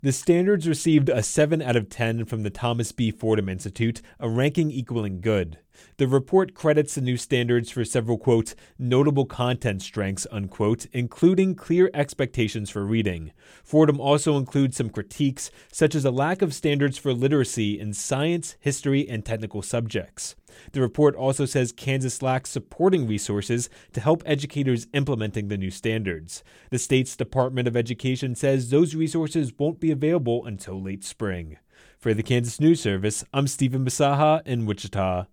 The standards received a 7 out of 10 from the Thomas B. Fordham Institute, a ranking equaling good. The report credits the new standards for several, quote, notable content strengths, unquote, including clear expectations for reading. Fordham also includes some critiques, such as a lack of standards for literacy in science, history, and technical subjects. The report also says Kansas lacks supporting resources to help educators implementing the new standards. The state's Department of Education says those resources won't be available until late spring. For the Kansas News Service, I'm Stephen Bisaha in Wichita.